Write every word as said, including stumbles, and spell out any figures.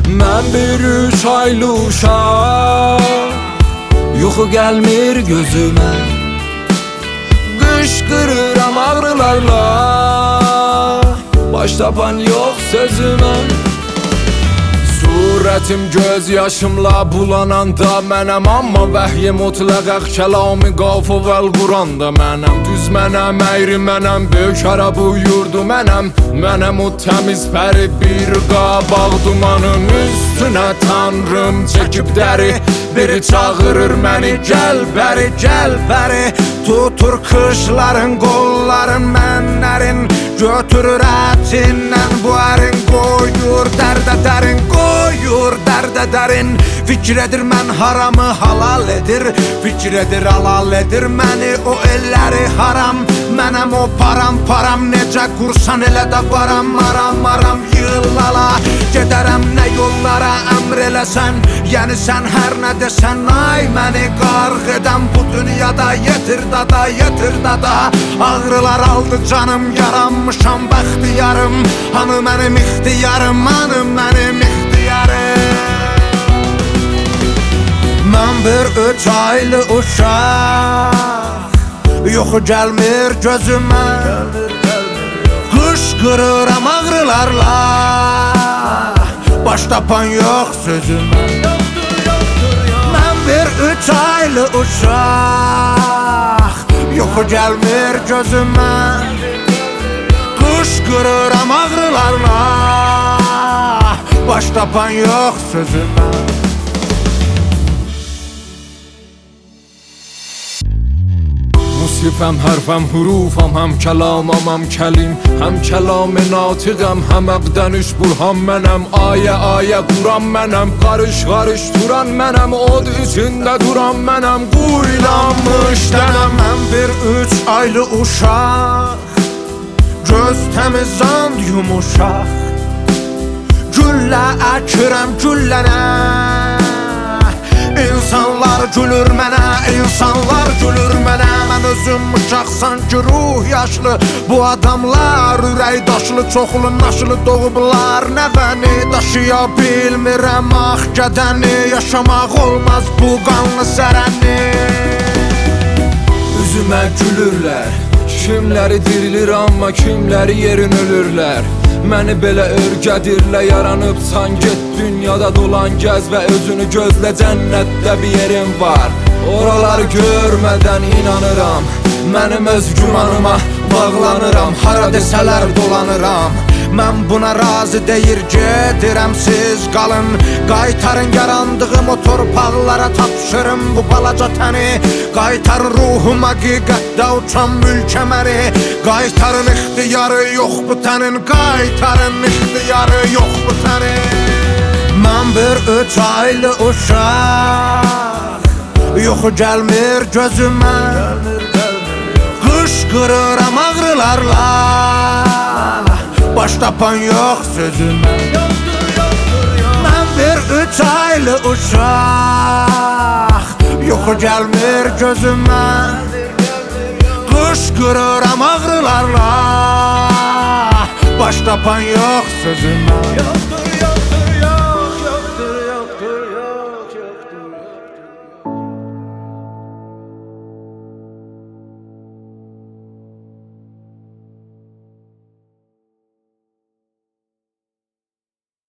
Mən bir üç aylı uşaq, yuxu gəlmir gözümə, qışqırıram ağrılarla, baş tapan yox sözümə. Surətim göz yaşımla bulananda mənəm, amma vəhyi mutlaq kəlami qafı vəl Quranda mənəm. Düz mənəm, əyri mənəm, böyük arabu yurdu mənəm. Mənəm o təmiz pəri bir qabaq dumanın üstünə Tanrım çəkib dəri. Biri çağırır məni, gəl bəri, gəl bəri. Tutur qışların, qolların mənlərin, götürür ətindən bu ərin, qoyur dərdə dərin, qoyur dərdə dərin. Fikir edir mən haramı halal edir, fikir edir halal edir məni o elləri haram. Mənəm o param param, necə qursan elə də varam, maram maram yığılala. Gedərəm nə yollara əmr eləsən, yəni sən hər nə desən. Ay məni qarq edən bu dünyada yetir dada, yetir dada. Ağrılar aldı canım, yaranmışam bəxtiyarım. Hanı mənim ixtiyarım, hanı mənim ixtiyarım. Mən bir üç aylı uşaq, yoxu gəlmir gözümə, qışqırıram ağrılarla, baş tapan yox sözümə. Mən bir üç aylı uşaq, yoxu gəlmir gözümə, qışqırıram ağrılarla, baş tapan yox sözümə. Musifəm, hərfəm, hurufam, həm kəlamam, həm kəlim, həm kəlam-ı natiqəm, həm əqdən üç burhan mənəm, ayə ayə quran mənəm, qarış qarış duran mənəm, od içində duran mənəm, quyulanmış dənəm. Mən bir üç aylı uşaq, göz təmizan yumuşaq, güllə əkirəm güllənə. İnsanlar gülür mənə, insanlar gülür mənə. Mən özüm uşaq sanki ruh yaşlı, bu adamlar ürək daşlı, çoxlu naşlı doğublar. Nəvəni daşıya bilmirəm ax qədəni, yaşamaq olmaz bu qanlı sərəni. Üzümə gülürlər, kimləri dirilir amma kimləri yerin ölürlər. Məni belə örgədirlə yaranıbsan, get dünyada dolan gəz və özünü gözlə, cənnətdə bir yerin var. Oraları görmədən inanıram, mənim öz gümanıma bağlanıram, hara desələr dolanıram. Mən buna razı deyir gedirəm, siz qalın, qaytarın yarandığım o torpaqlara, tapşırım bu balaca təni. Qaytarın ruhum həqiqətdə uçan mülkəməri, qaytarın ixtiyarı yox bu tənin, qaytarın ixtiyarı yox bu tənin. Mən bir üç aylı uşaq, yoxu gəlmir gözümə, qışqırıram ağrılarla, baş tapan yox sözümə. Mən bir üç aylı uşaq, yoxu gəlmir gözümə, qışqırıram ağrılarla, baş tapan yox sözümə.